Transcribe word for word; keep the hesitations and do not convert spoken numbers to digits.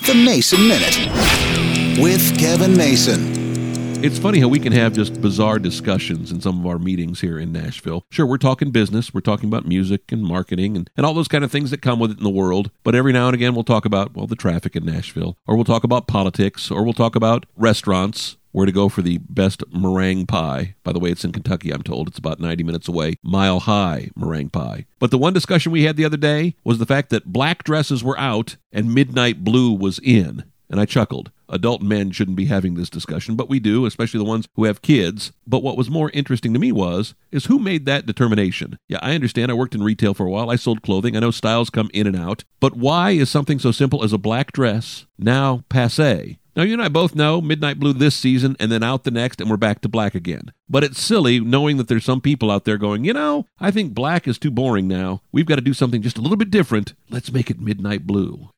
The Mason Minute with Kevin Mason. It's funny how we can have just bizarre discussions in some of our meetings here in Nashville. Sure, we're talking business, we're talking about music and marketing and, and all those kind of things that come with it in the world. But every now and again, we'll talk about, well, the traffic in Nashville, or we'll talk about politics, or we'll talk about restaurants, where to go for the best meringue pie. By the way, it's in Kentucky, I'm told. It's about ninety minutes away. Mile High meringue pie. But the one discussion we had the other day was the fact that black dresses were out and midnight blue was in. And I chuckled. Adult men shouldn't be having this discussion, but we do, especially the ones who have kids. But what was more interesting to me was, is who made that determination? Yeah, I understand. I worked in retail for a while. I sold clothing. I know styles come in and out. But why is something so simple as a black dress now passé? Now, you and I both know midnight blue this season and then out the next, and we're back to black again. But it's silly knowing that there's some people out there going, you know, I think black is too boring now. We've got to do something just a little bit different. Let's make it midnight blue.